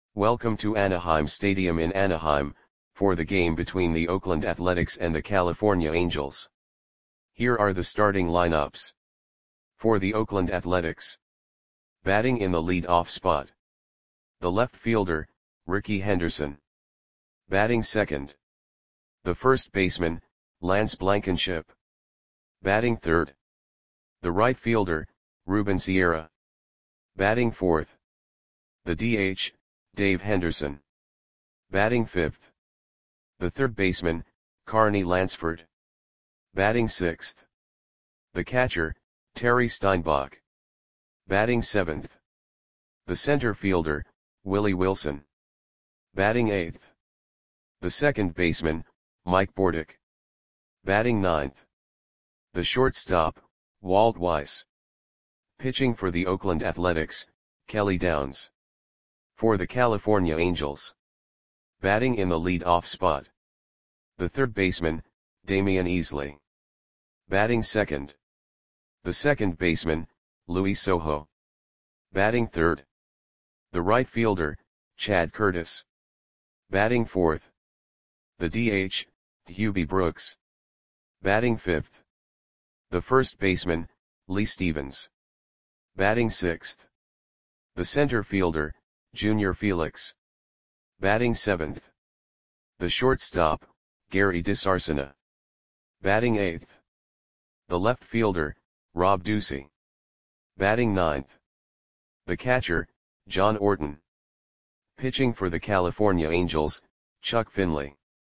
Welcome to Anaheim Stadium in Anaheim, for the game between the Oakland Athletics and the California Angels. Here are the starting lineups. For the Oakland Athletics. Batting in the lead-off spot. The left fielder, Rickey Henderson. Batting second. The first baseman, Lance Blankenship. Batting third. The right fielder, Ruben Sierra. Batting fourth. The DH, Dave Henderson. Batting fifth. The third baseman, Carney Lansford. Batting sixth. The catcher, Terry Steinbach. Batting seventh. The center fielder, Willie Wilson. Batting eighth. The second baseman, Mike Bordick. Batting ninth. The shortstop, Walt Weiss. Pitching for the Oakland Athletics, Kelly Downs. For the California Angels. Batting in the lead-off spot. The third baseman, Damian Easley. Batting second. The second baseman, Luis Sojo. Batting third. The right fielder, Chad Curtis. Batting fourth. The DH, Hubie Brooks. Batting fifth. The first baseman, Lee Stevens. Batting sixth. The center fielder, Junior Felix. Batting seventh. The shortstop, Gary DiSarcina. Batting eighth. The left fielder, Rob Ducey. Batting ninth. The catcher, John Orton. Pitching for the California Angels, Chuck Finley.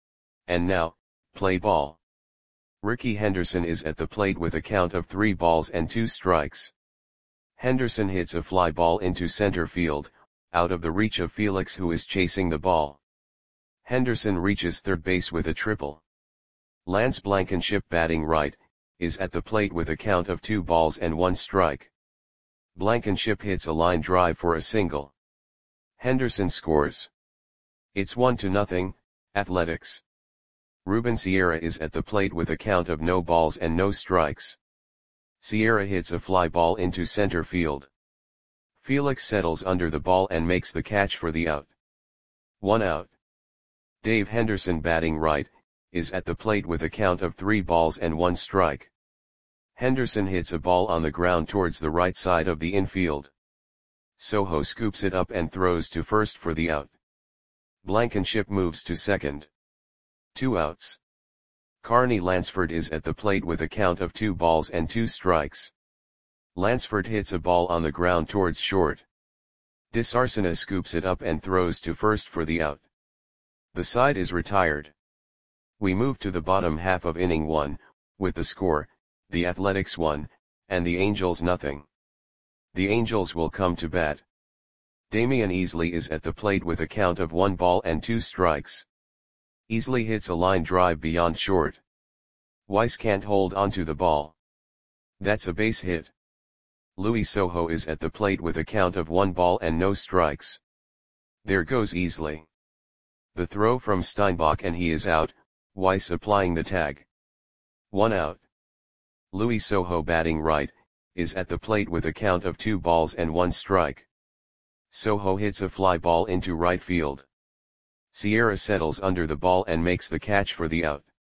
And now, play ball. Rickey Henderson is at the plate with a count of 3 balls and 2 strikes. Henderson hits a fly ball into center field, out of the reach of Felix, who is chasing the ball. Henderson reaches third base with a triple. Lance Blankenship, batting right, is at the plate with a count of 2 balls and 1 strike. Blankenship hits a line drive for a single. Henderson scores. It's 1-0, Athletics. Ruben Sierra is at the plate with a count of no balls and no strikes. Sierra hits a fly ball into center field. Felix settles under the ball and makes the catch for the out. 1 out. Dave Henderson, batting right, is at the plate with a count of 3 balls and 1 strike. Henderson hits a ball on the ground towards the right side of the infield. Sojo scoops it up and throws to first for the out. Blankenship moves to second. 2 outs. Carney Lansford is at the plate with a count of 2 balls and 2 strikes. Lansford hits a ball on the ground towards short. DiSarcina scoops it up and throws to first for the out. The side is retired. We move to the bottom half of inning 1, with the score, the Athletics 1, and the Angels 0. The Angels will come to bat. Damian Easley is at the plate with a count of 1 ball and 2 strikes. Easley hits a line drive beyond short. Weiss can't hold onto the ball. That's a base hit. Luis Sojo is at the plate with a count of 1 ball and no strikes. There goes Easley. The throw from Steinbach and he is out, Weiss applying the tag. 1 out. Luis Sojo, batting right, is at the plate with a count of 2 balls and 1 strike. Sojo hits a fly ball into right field. Sierra settles under the ball and makes the catch for the out.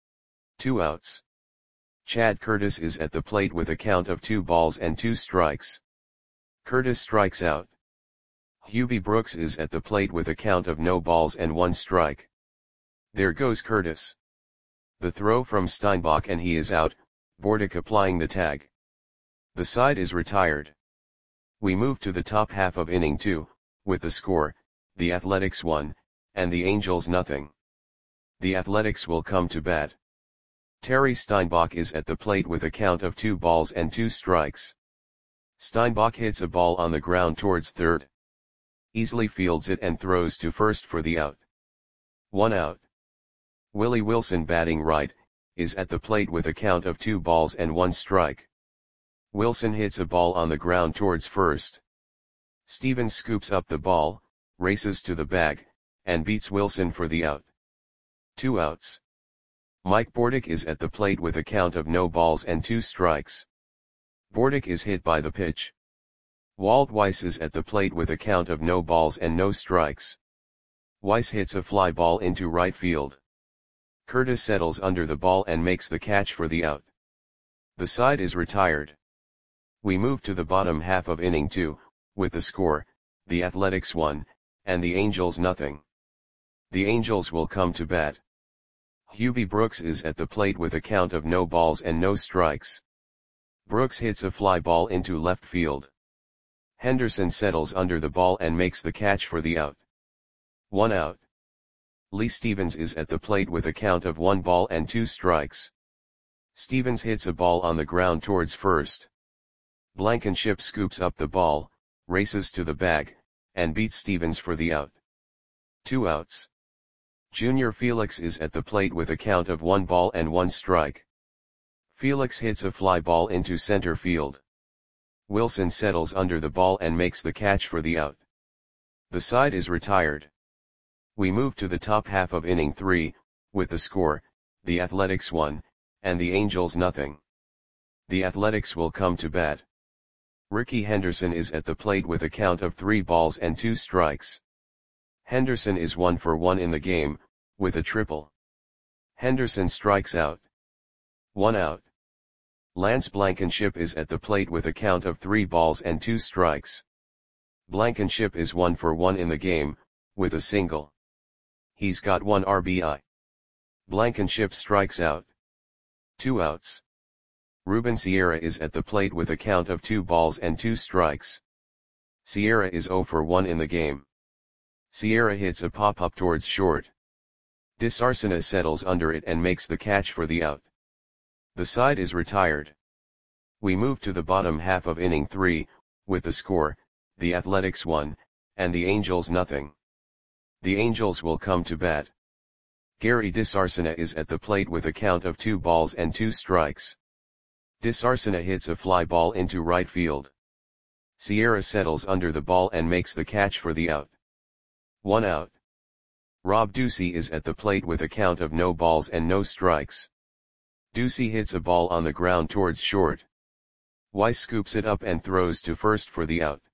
2 outs. Chad Curtis is at the plate with a count of 2 balls and 2 strikes. Curtis strikes out. Hubie Brooks is at the plate with a count of no balls and 1 strike. There goes Curtis. The throw from Steinbach and he is out, Bordick applying the tag. The side is retired. We move to the top half of inning 2, with the score, the Athletics 1, and the Angels 0. The Athletics will come to bat. Terry Steinbach is at the plate with a count of 2 balls and 2 strikes. Steinbach hits a ball on the ground towards third. Easley fields it and throws to first for the out. 1 out. Willie Wilson, batting right, is at the plate with a count of 2 balls and 1 strike. Wilson hits a ball on the ground towards first. Stevens scoops up the ball, races to the bag, and beats Wilson for the out. 2 outs. Mike Bordick is at the plate with a count of no balls and 2 strikes. Bordick is hit by the pitch. Walt Weiss is at the plate with a count of no balls and no strikes. Weiss hits a fly ball into right field. Curtis settles under the ball and makes the catch for the out. The side is retired. We move to the bottom half of inning 2, with the score, the Athletics 1, and the Angels nothing. The Angels will come to bat. Hubie Brooks is at the plate with a count of no balls and no strikes. Brooks hits a fly ball into left field. Henderson settles under the ball and makes the catch for the out. 1 out. Lee Stevens is at the plate with a count of 1 ball and 2 strikes. Stevens hits a ball on the ground towards first. Blankenship scoops up the ball, races to the bag, and beats Stevens for the out. 2 outs. Junior Felix is at the plate with a count of 1 ball and 1 strike. Felix hits a fly ball into center field. Wilson settles under the ball and makes the catch for the out. The side is retired. We move to the top half of inning 3, with the score, the Athletics 1, and the Angels nothing. The Athletics will come to bat. Ricky Henderson is at the plate with a count of 3 balls and 2 strikes. Henderson is 1 for 1 in the game, with a triple. Henderson strikes out. 1 out. Lance Blankenship is at the plate with a count of 3 balls and 2 strikes. Blankenship is 1 for 1 in the game, with a single. He's got 1 RBI. Blankenship strikes out. 2 outs. Ruben Sierra is at the plate with a count of 2 balls and 2 strikes. Sierra is 0 for 1 in the game. Sierra hits a pop-up towards short. DeSarcina settles under it and makes the catch for the out. The side is retired. We move to the bottom half of inning 3, with the score, the Athletics 1, and the Angels nothing. The Angels will come to bat. Gary DeSarcina is at the plate with a count of 2 balls and 2 strikes. DeSarcina hits a fly ball into right field. Sierra settles under the ball and makes the catch for the out. 1 out. Rob Ducey is at the plate with a count of no balls and no strikes. Ducey hits a ball on the ground towards short. Weiss scoops it up and throws to first for the out.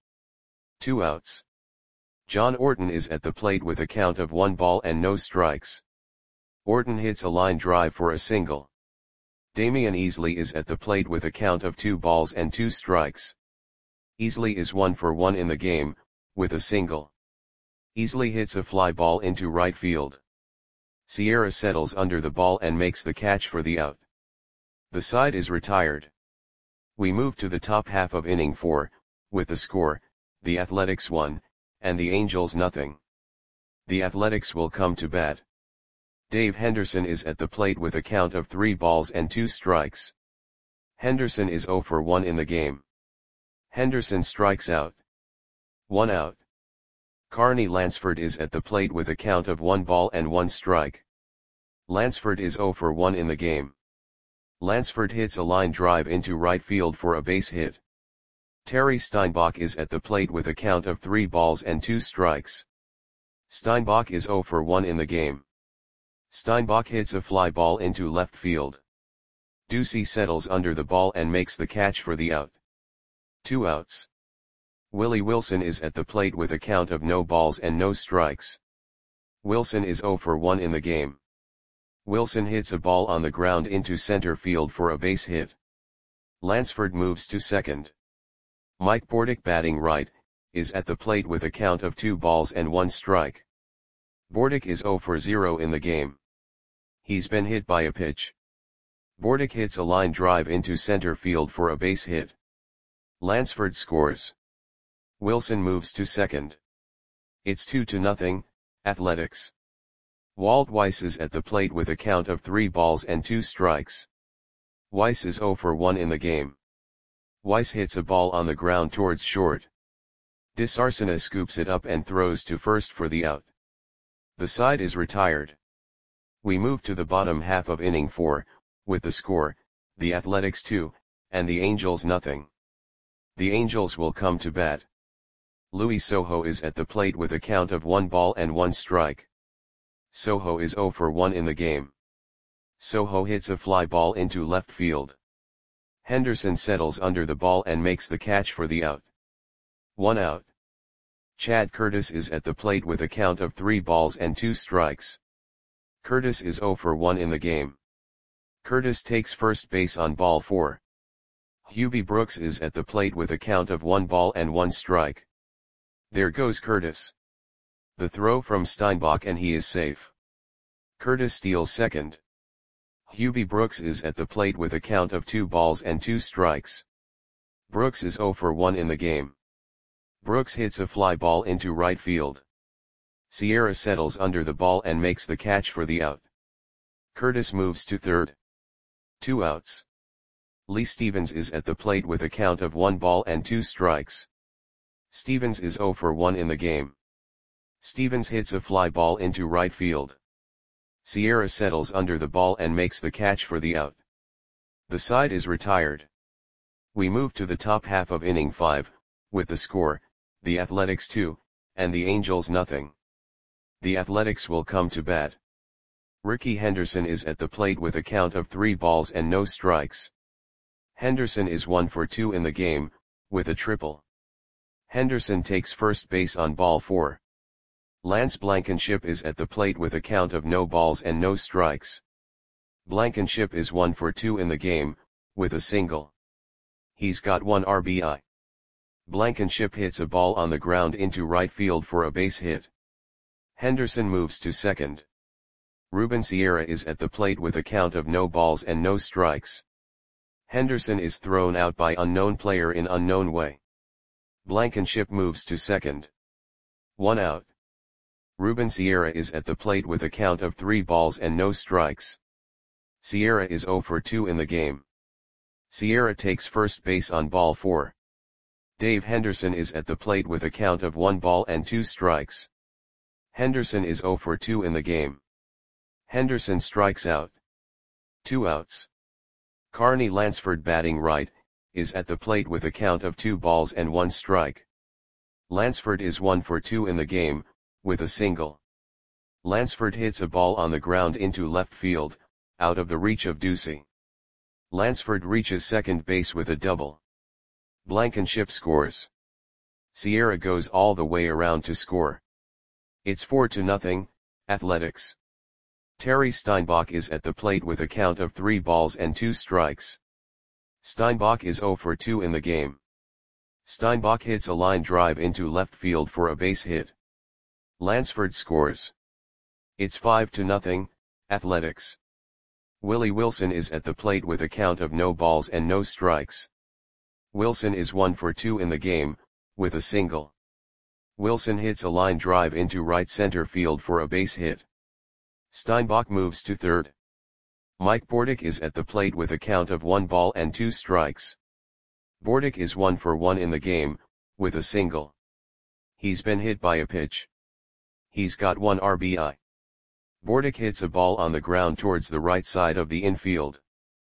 2 outs. John Orton is at the plate with a count of 1 ball and no strikes. Orton hits a line drive for a single. Damian Easley is at the plate with a count of 2 balls and 2 strikes. Easley is 1 for 1 in the game, with a single. Easley hits a fly ball into right field. Sierra settles under the ball and makes the catch for the out. The side is retired. We move to the top half of inning 4, with the score, the Athletics 1, and the Angels nothing. The Athletics will come to bat. Dave Henderson is at the plate with a count of 3 balls and 2 strikes. Henderson is 0 for 1 in the game. Henderson strikes out. 1 out. Carney Lansford is at the plate with a count of 1 ball and 1 strike. Lansford is 0 for 1 in the game. Lansford hits a line drive into right field for a base hit. Terry Steinbach is at the plate with a count of 3 balls and 2 strikes. Steinbach is 0 for 1 in the game. Steinbach hits a fly ball into left field. Ducey settles under the ball and makes the catch for the out. 2 outs. Willie Wilson is at the plate with a count of no balls and no strikes. Wilson is 0 for 1 in the game. Wilson hits a ball on the ground into center field for a base hit. Lansford moves to second. Mike Bordick, batting right, is at the plate with a count of 2 balls and 1 strike. Bordick is 0 for 0 in the game. He's been hit by a pitch. Bordick hits a line drive into center field for a base hit. Lansford scores. Wilson moves to second. It's 2-0, Athletics. Walt Weiss is at the plate with a count of 3 balls and 2 strikes. Weiss is 0 for 1 in the game. Weiss hits a ball on the ground towards short. DeSarcina scoops it up and throws to first for the out. The side is retired. We move to the bottom half of inning 4, with the score, the Athletics 2, and the Angels nothing. The Angels will come to bat. Louis Soho is at the plate with a count of 1 ball and 1 strike. Soho is 0 for 1 in the game. Soho hits a fly ball into left field. Henderson settles under the ball and makes the catch for the out. 1 out. Chad Curtis is at the plate with a count of 3 balls and 2 strikes. Curtis is 0 for 1 in the game. Curtis takes first base on ball 4. Hubie Brooks is at the plate with a count of 1 ball and 1 strike. There goes Curtis. The throw from Steinbach and he is safe. Curtis steals second. Hubie Brooks is at the plate with a count of 2 balls and 2 strikes. Brooks is 0 for 1 in the game. Brooks hits a fly ball into right field. Sierra settles under the ball and makes the catch for the out. Curtis moves to third. 2 outs. Lee Stevens is at the plate with a count of 1 ball and 2 strikes. Stevens is 0 for 1 in the game. Stevens hits a fly ball into right field. Sierra settles under the ball and makes the catch for the out. The side is retired. We move to the top half of inning 5, with the score, the Athletics 2, and the Angels nothing. The Athletics will come to bat. Ricky Henderson is at the plate with a count of 3 balls and no strikes. Henderson is 1 for 2 in the game, with a triple. Henderson takes first base on ball 4. Lance Blankenship is at the plate with a count of no balls and no strikes. Blankenship is 1 for 2 in the game, with a single. He's got 1 RBI. Blankenship hits a ball on the ground into right field for a base hit. Henderson moves to second. Ruben Sierra is at the plate with a count of no balls and no strikes. Henderson is thrown out by unknown player in unknown way. Blankenship moves to second. 1 out. Ruben Sierra is at the plate with a count of 3 balls and no strikes. Sierra is 0 for 2 in the game. Sierra takes first base on ball 4. Dave Henderson is at the plate with a count of 1 ball and 2 strikes. Henderson is 0 for 2 in the game. Henderson strikes out. 2 outs. Carney Lansford batting right, is at the plate with a count of 2 balls and 1 strike. Lansford is 1 for 2 in the game, with a single. Lansford hits a ball on the ground into left field, out of the reach of Ducey. Lansford reaches second base with a double. Blankenship scores. Sierra goes all the way around to score. It's 4-0, Athletics. Terry Steinbach is at the plate with a count of 3 balls and 2 strikes. Steinbach is 0 for 2 in the game. Steinbach hits a line drive into left field for a base hit. Lansford scores. It's 5-0, Athletics. Willie Wilson is at the plate with a count of no balls and no strikes. Wilson is 1 for 2 in the game, with a single. Wilson hits a line drive into right center field for a base hit. Steinbach moves to third. Mike Bordick is at the plate with a count of 1 ball and 2 strikes. Bordick is 1 for 1 in the game, with a single. He's been hit by a pitch. He's got 1 RBI. Bordick hits a ball on the ground towards the right side of the infield.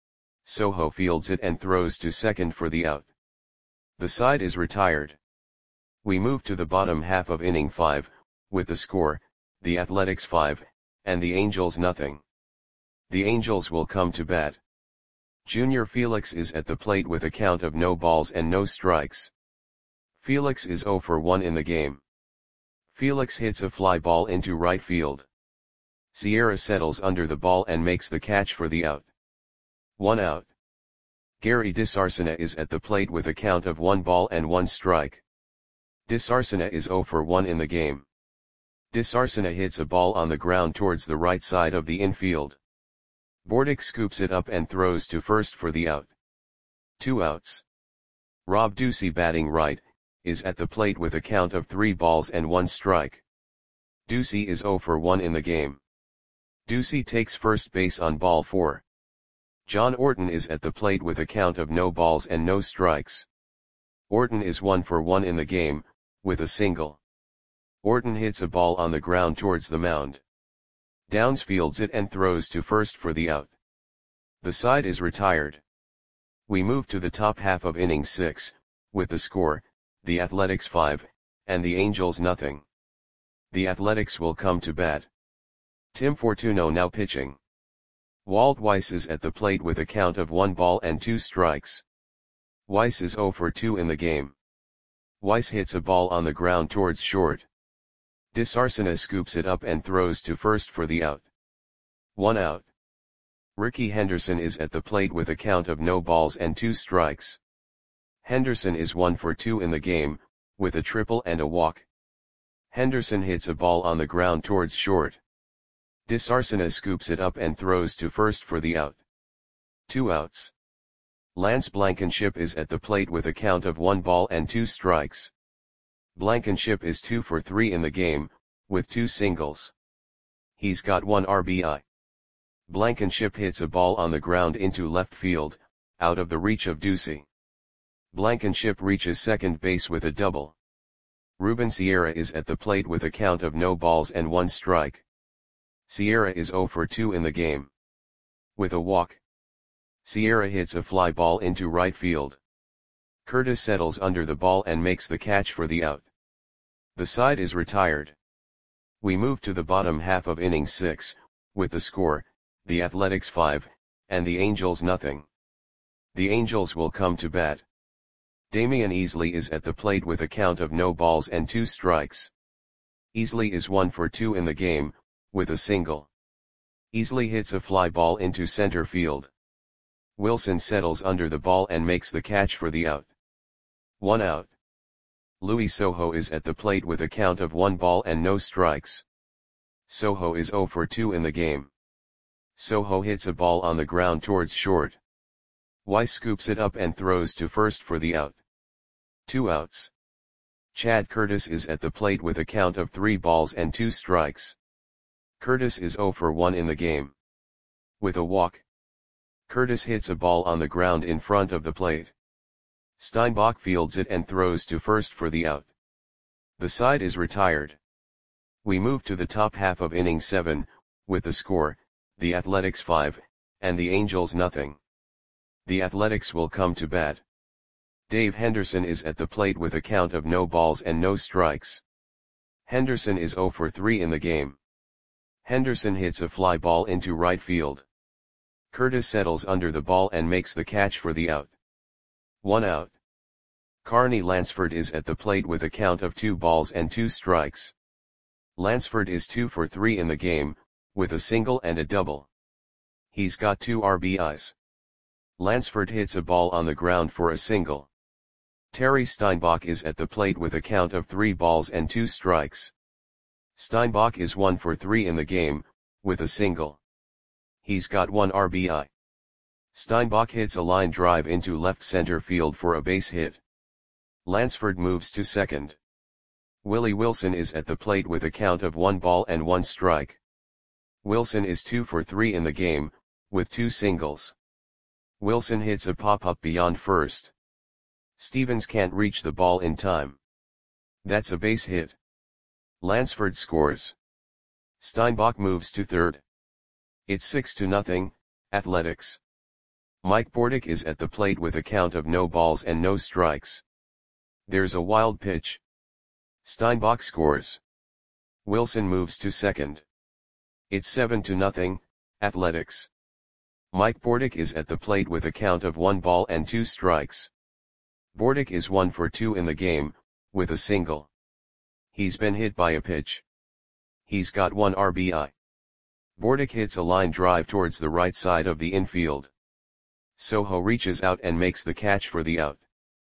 Soho fields it and throws to second for the out. The side is retired. We move to the bottom half of inning 5, with the score, the Athletics 5, and the Angels nothing. The Angels will come to bat. Junior Felix is at the plate with a count of no balls and no strikes. Felix is 0 for 1 in the game. Felix hits a fly ball into right field. Sierra settles under the ball and makes the catch for the out. 1 out. Gary DeSarcina is at the plate with a count of 1 ball and 1 strike. DeSarcina is 0 for 1 in the game. DeSarcina hits a ball on the ground towards the right side of the infield. Bordick scoops it up and throws to first for the out. 2 outs. Rob Ducey batting right, is at the plate with a count of 3 balls and 1 strike. Ducey is 0 for 1 in the game. Ducey takes first base on ball 4. John Orton is at the plate with a count of no balls and no strikes. Orton is 1 for 1 in the game, with a single. Orton hits a ball on the ground towards the mound. Downs fields it and throws to first for the out. The side is retired. We move to the top half of inning 6, with the score, the Athletics 5, and the Angels nothing. The Athletics will come to bat. Tim Fortuno now pitching. Walt Weiss is at the plate with a count of 1 ball and 2 strikes. Weiss is 0 for 2 in the game. Weiss hits a ball on the ground towards short. Disarcina scoops it up and throws to first for the out. 1 out. Ricky Henderson is at the plate with a count of no balls and 2 strikes. Henderson is 1 for 2 in the game, with a triple and a walk. Henderson hits a ball on the ground towards short. Disarcina scoops it up and throws to first for the out. 2 outs. Lance Blankenship is at the plate with a count of 1 ball and 2 strikes. Blankenship is 2 for 3 in the game, with 2 singles. He's got 1 RBI. Blankenship hits a ball on the ground into left field, out of the reach of Ducey. Blankenship reaches second base with a double. Ruben Sierra is at the plate with a count of no balls and 1 strike. Sierra is 0 for 2 in the game. With a walk, Sierra hits a fly ball into right field. Curtis settles under the ball and makes the catch for the out. The side is retired. We move to the bottom half of inning 6, with the score, the Athletics 5, and the Angels nothing. The Angels will come to bat. Damian Easley is at the plate with a count of no balls and 2 strikes. Easley is 1 for 2 in the game, with a single. Easley hits a fly ball into center field. Wilson settles under the ball and makes the catch for the out. 1 out. Luis Sojo is at the plate with a count of 1 ball and no strikes. Sojo is 0 for 2 in the game. Sojo hits a ball on the ground towards short. Weiss scoops it up and throws to first for the out. 2 outs. Chad Curtis is at the plate with a count of 3 balls and 2 strikes. Curtis is 0 for 1 in the game. With a walk, Curtis hits a ball on the ground in front of the plate. Steinbach fields it and throws to first for the out. The side is retired. We move to the top half of inning 7, with the score, the Athletics 5, and the Angels nothing. The Athletics will come to bat. Dave Henderson is at the plate with a count of no balls and no strikes. Henderson is 0 for 3 in the game. Henderson hits a fly ball into right field. Curtis settles under the ball and makes the catch for the out. 1 out. Carney Lansford is at the plate with a count of 2 balls and 2 strikes. Lansford is 2 for 3 in the game, with a single and a double. He's got 2 RBIs. Lansford hits a ball on the ground for a single. Terry Steinbach is at the plate with a count of 3 balls and 2 strikes. Steinbach is 1 for 3 in the game, with a single. He's got 1 RBI. Steinbach hits a line drive into left center field for a base hit. Lansford moves to second. Willie Wilson is at the plate with a count of 1 ball and 1 strike. Wilson is 2 for 3 in the game, with 2 singles. Wilson hits a pop-up beyond first. Stevens can't reach the ball in time. That's a base hit. Lansford scores. Steinbach moves to third. It's 6-0, Athletics. Mike Bordick is at the plate with a count of no balls and no strikes. There's a wild pitch. Steinbach scores. Wilson moves to second. It's 7-0, Athletics. Mike Bordick is at the plate with a count of 1 ball and 2 strikes. Bordick is 1 for 2 in the game, with a single. He's been hit by a pitch. He's got 1 RBI. Bordick hits a line drive towards the right side of the infield. Sojo reaches out and makes the catch for the out.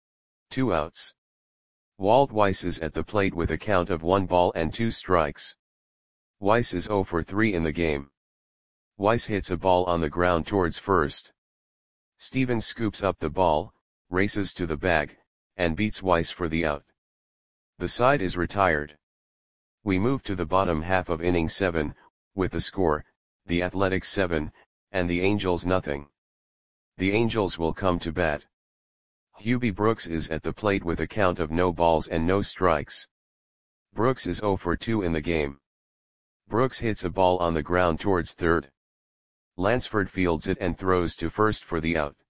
2 outs. Walt Weiss is at the plate with a count of 1 ball and 2 strikes. Weiss is 0 for 3 in the game. Weiss hits a ball on the ground towards first. Stevens scoops up the ball, races to the bag, and beats Weiss for the out. The side is retired. We move to the bottom half of inning 7, with the score, the Athletics 7, and the Angels nothing. The Angels will come to bat. Hubie Brooks is at the plate with a count of no balls and no strikes. Brooks is 0 for 2 in the game. Brooks hits a ball on the ground towards third. Lansford fields it and throws to first for the out.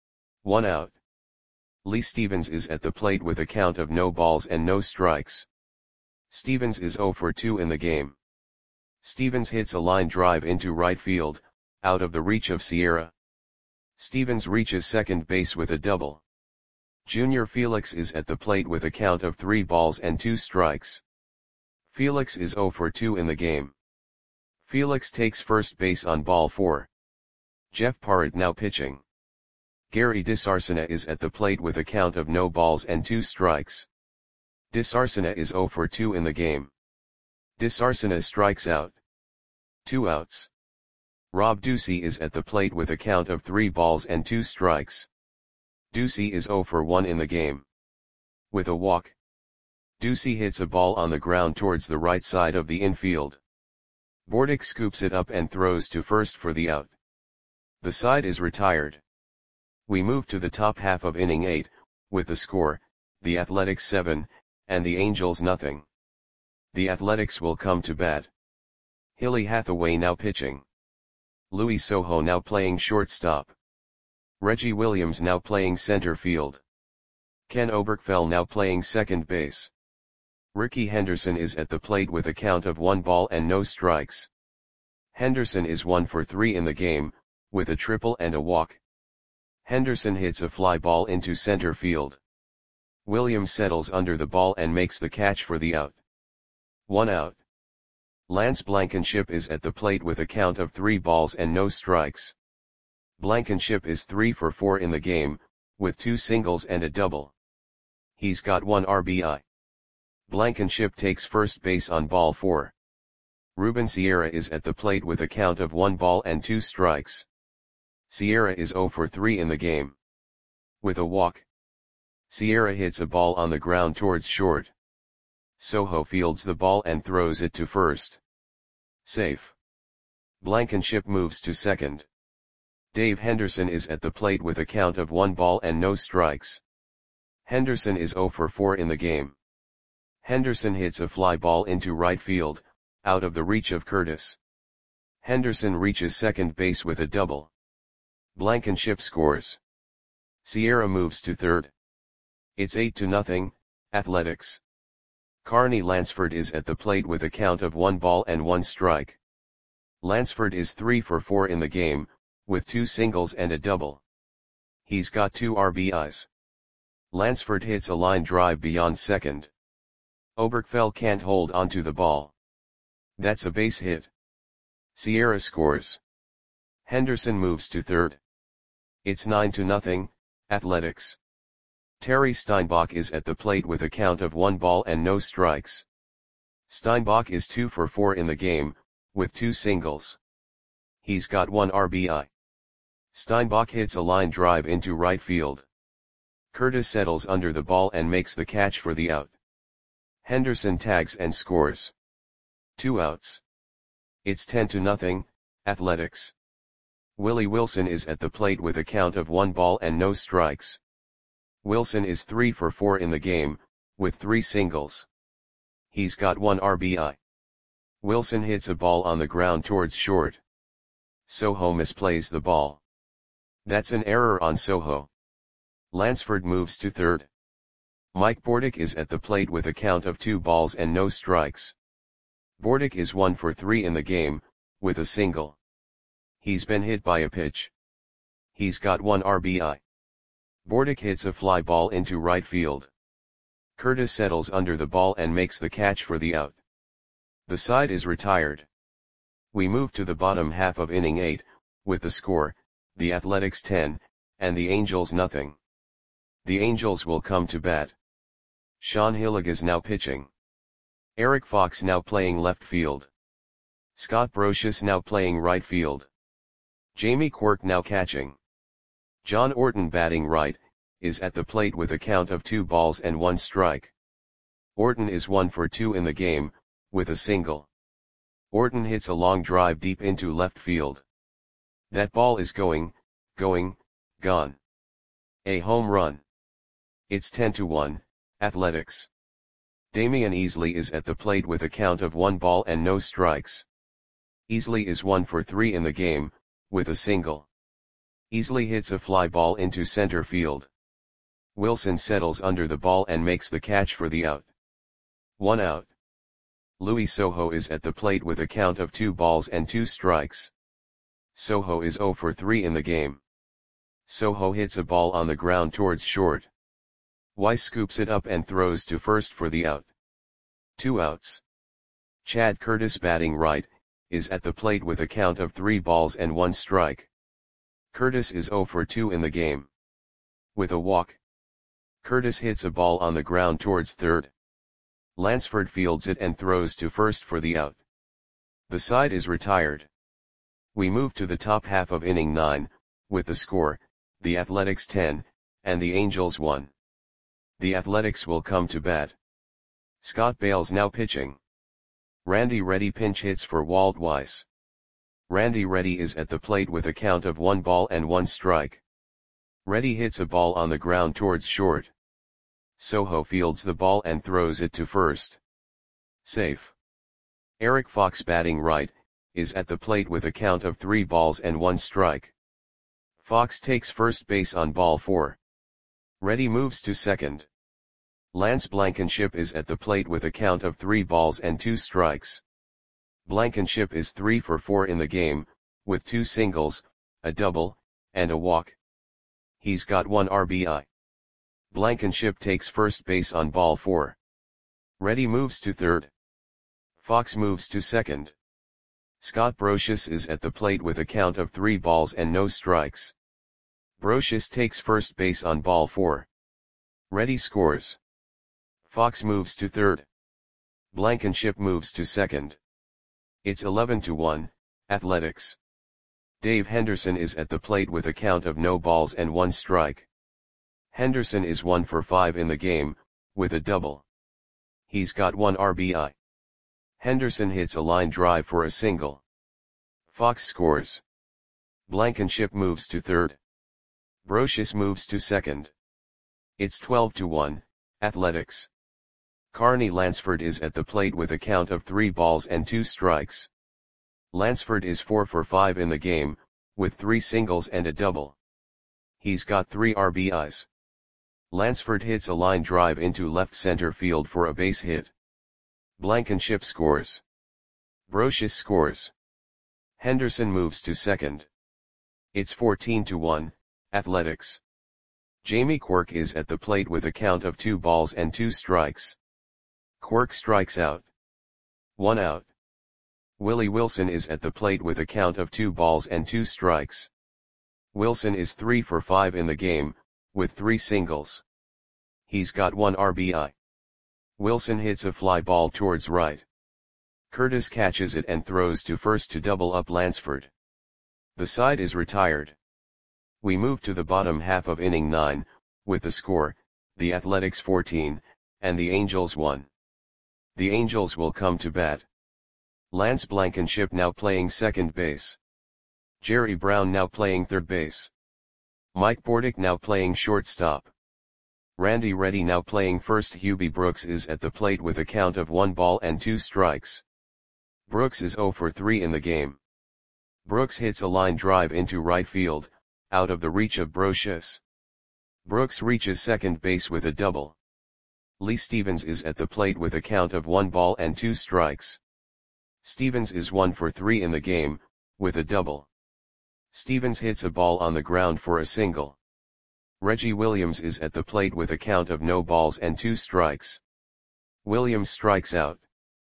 1 out. Lee Stevens is at the plate with a count of no balls and no strikes. Stevens is 0 for 2 in the game. Stevens hits a line drive into right field, out of the reach of Sierra. Stevens reaches second base with a double. Junior Felix is at the plate with a count of 3 balls and 2 strikes. Felix is 0 for 2 in the game. Felix takes first base on ball 4. Jeff Parrott now pitching. Gary DeSarcina is at the plate with a count of no balls and 2 strikes. DeSarcina is 0 for 2 in the game. DeSarcina strikes out. 2 outs. Rob Ducey is at the plate with a count of 3 balls and 2 strikes. Ducey is 0 for 1 in the game. With a walk, Ducey hits a ball on the ground towards the right side of the infield. Bordick scoops it up and throws to first for the out. The side is retired. We move to the top half of inning 8, with the score, the Athletics 7, and the Angels nothing. The Athletics will come to bat. Hilly Hathaway now pitching. Louis Soho now playing shortstop. Reggie Williams now playing center field. Ken Oberkfell now playing second base. Ricky Henderson is at the plate with a count of 1 ball and no strikes. Henderson is 1 for 3 in the game, with a triple and a walk. Henderson hits a fly ball into center field. Williams settles under the ball and makes the catch for the out. 1 out. Lance Blankenship is at the plate with a count of 3 balls and no strikes. Blankenship is 3 for 4 in the game, with 2 singles and a double. He's got 1 RBI. Blankenship takes first base on ball 4. Ruben Sierra is at the plate with a count of 1 ball and 2 strikes. Sierra is 0 for 3 in the game. With a walk, Sierra hits a ball on the ground towards short. Soho fields the ball and throws it to first. Safe. Blankenship moves to second. Dave Henderson is at the plate with a count of 1 ball and no strikes. Henderson is 0 for 4 in the game. Henderson hits a fly ball into right field, out of the reach of Curtis. Henderson reaches second base with a double. Blankenship scores. Sierra moves to third. It's 8-0, Athletics. Carney Lansford is at the plate with a count of 1 ball and 1 strike. Lansford is 3 for 4 in the game, with 2 singles and a double. He's got 2 RBIs. Lansford hits a line drive beyond second. Oberkfell can't hold onto the ball. That's a base hit. Sierra scores. Henderson moves to third. It's 9-0, Athletics. Terry Steinbach is at the plate with a count of 1 ball and no strikes. Steinbach is 2 for 4 in the game, with 2 singles. He's got 1 RBI. Steinbach hits a line drive into right field. Curtis settles under the ball and makes the catch for the out. Henderson tags and scores. 2 outs. It's 10-0, Athletics. Willie Wilson is at the plate with a count of 1 ball and no strikes. Wilson is 3 for 4 in the game, with 3 singles. He's got 1 RBI. Wilson hits a ball on the ground towards short. Soho misplays the ball. That's an error on Soho. Lansford moves to third. Mike Bordick is at the plate with a count of 2 balls and no strikes. Bordick is 1 for 3 in the game, with a single. He's been hit by a pitch. He's got 1 RBI. Bordick hits a fly ball into right field. Curtis settles under the ball and makes the catch for the out. The side is retired. We move to the bottom half of inning 8, with the score, the Athletics 10, and the Angels nothing. The Angels will come to bat. Sean Hilligas now pitching. Eric Fox now playing left field. Scott Brocious now playing right field. Jamie Quirk now catching. John Orton batting right, is at the plate with a count of 2 balls and 1 strike. Orton is 1 for 2 in the game, with a single. Orton hits a long drive deep into left field. That ball is gone. A home run. It's 10-1, Athletics. Damian Easley is at the plate with a count of 1 ball and no strikes. Easley is 1 for 3 in the game, with a single. Easley hits a fly ball into center field. Wilson settles under the ball and makes the catch for the out. 1 out. Louis Soho is at the plate with a count of 2 balls and 2 strikes. Soho is 0 for 3 in the game. Soho hits a ball on the ground towards short. Weiss scoops it up and throws to first for the out. 2 outs. Chad Curtis batting right, is at the plate with a count of 3 balls and 1 strike. Curtis is 0 for 2 in the game. With a walk, Curtis hits a ball on the ground towards third. Lansford fields it and throws to first for the out. The side is retired. We move to the top half of inning 9, with the score, the Athletics 10, and the Angels 1. The Athletics will come to bat. Scott Bales now pitching. Randy Reddy pinch hits for Walt Weiss. Randy Reddy is at the plate with a count of 1 ball and 1 strike. Reddy hits a ball on the ground towards short. Soho fields the ball and throws it to first. Safe. Eric Fox batting right, is at the plate with a count of 3 balls and 1 strike. Fox takes first base on ball 4. Reddy moves to second. Lance Blankenship is at the plate with a count of 3 balls and 2 strikes. Blankenship is 3 for 4 in the game, with 2 singles, a double, and a walk. He's got 1 RBI. Blankenship takes first base on ball 4. Reddy moves to third. Fox moves to second. Scott Brocious is at the plate with a count of 3 balls and no strikes. Brocious takes first base on ball 4. Reddy scores. Fox moves to third. Blankenship moves to second. It's 11-1, Athletics. Dave Henderson is at the plate with a count of no balls and 1 strike. Henderson is 1 for 5 in the game, with a double. He's got 1 RBI. Henderson hits a line drive for a single. Fox scores. Blankenship moves to third. Brocious moves to second. It's 12-1, Athletics. Carney Lansford is at the plate with a count of 3 balls and 2 strikes. Lansford is 4 for 5 in the game, with 3 singles and a double. He's got 3 RBIs. Lansford hits a line drive into left center field for a base hit. Blankenship scores. Brocious scores. Henderson moves to second. It's 14-1, Athletics. Jamie Quirk is at the plate with a count of 2 balls and 2 strikes. Quirk strikes out. 1 out. Willie Wilson is at the plate with a count of 2 balls and 2 strikes. Wilson is 3 for 5 in the game, with 3 singles. He's got 1 RBI. Wilson hits a fly ball towards right. Curtis catches it and throws to first to double up Lansford. The side is retired. We move to the bottom half of inning 9, with the score, the Athletics 14, and the Angels 1. The Angels will come to bat. Lance Blankenship now playing second base. Jerry Brown now playing third base. Mike Bordick now playing shortstop. Randy Reddy now playing first. Hubie Brooks is at the plate with a count of 1 ball and 2 strikes. Brooks is 0 for 3 in the game. Brooks hits a line drive into right field, out of the reach of Brocious. Brooks reaches second base with a double. Lee Stevens is at the plate with a count of 1 ball and 2 strikes. Stevens is 1 for 3 in the game, with a double. Stevens hits a ball on the ground for a single. Reggie Williams is at the plate with a count of no balls and 2 strikes. Williams strikes out.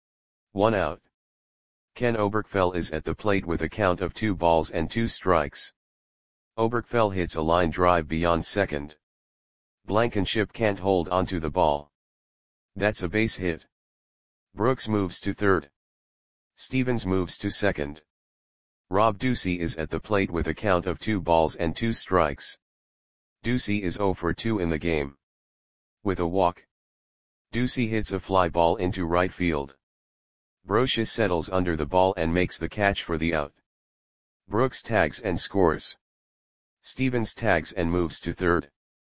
1 out. Ken Oberkfell is at the plate with a count of 2 balls and 2 strikes. Oberkfell hits a line drive beyond second. Blankenship can't hold onto the ball. That's a base hit. Brooks moves to third. Stevens moves to second. Rob Ducey is at the plate with a count of 2 balls and 2 strikes. Ducey is 0 for 2 in the game. With a walk, Ducey hits a fly ball into right field. Brocious settles under the ball and makes the catch for the out. Brooks tags and scores. Stevens tags and moves to third.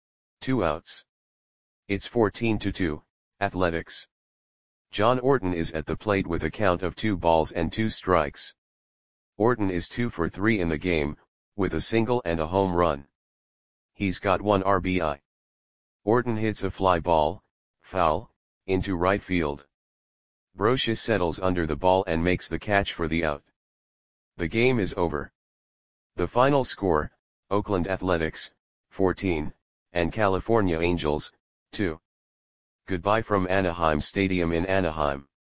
2 outs. It's 14-2, Athletics. John Orton is at the plate with a count of 2 balls and 2 strikes. Orton is 2 for 3 in the game, with a single and a home run. He's got 1 RBI. Orton hits a fly ball, foul, into right field. Brocious settles under the ball and makes the catch for the out. The game is over. The final score, Oakland Athletics, 14, and California Angels, 2. Goodbye from Anaheim Stadium in Anaheim.